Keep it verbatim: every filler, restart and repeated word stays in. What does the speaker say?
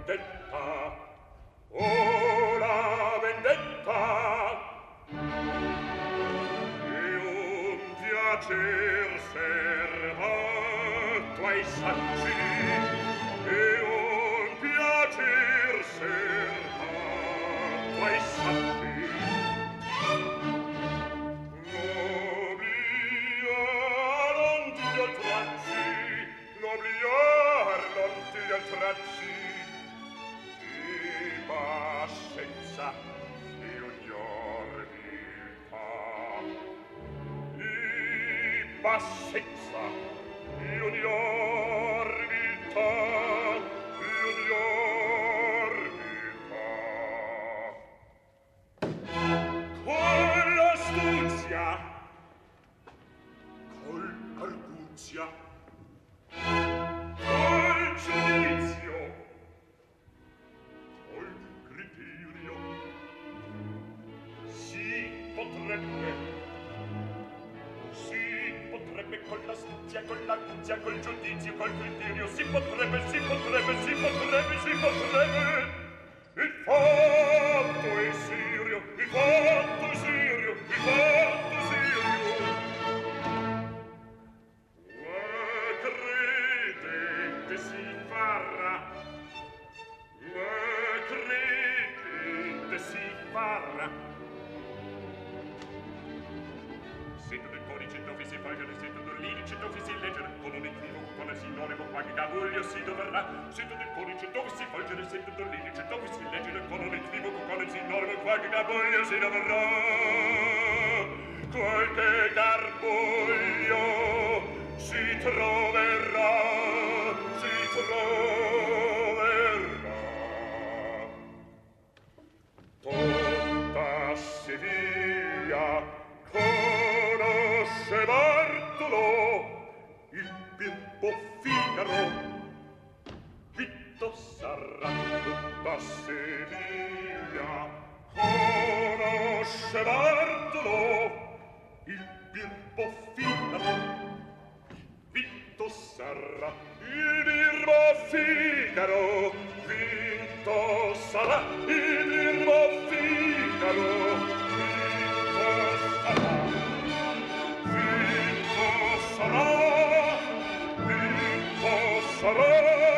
vendetta, oh la vendetta, e un piacer servato ai saggi, e un piacer servato ai saggi. L'obliar non ti oltraggi, l'obliar non ti oltraggi, di bascenza e ognor viltà, di bascenza e ognor viltà, e ognor viltà. Con l'astuzia, col arguzia, col giudizio, col criterio, si potrebbe, si potrebbe con l'astuzia, con l'arguzia, col giudizio, col criterio, si potrebbe, si potrebbe, si potrebbe, si potrebbe. Il fatto è serio, il fatto è serio, il fatto è serio. La credente si farà, la credente si farà. Sento del codice dove si vogliono, sento dell'indice dove si leggere, con un equivoco, con un sinonimo, qualche cavoglio si dovrà. Sento del codice dove si vogliono, sento dell'indice dove si leggere, con un equivoco, con un sinonimo, qualche cavoglio si dovrà. Qualche garboglio si troverà, si troverà. Tutta Seviglia conosce Bartolo, il Pippo Figaro. Vitto sarà tutta Seviglia conosce Bartolo, il Birbo Figaro. Vitto sarà il Birbo Figaro, vinto sarà il Birbo Figaro, vinto sarà, vinto sarà, vinto sarà.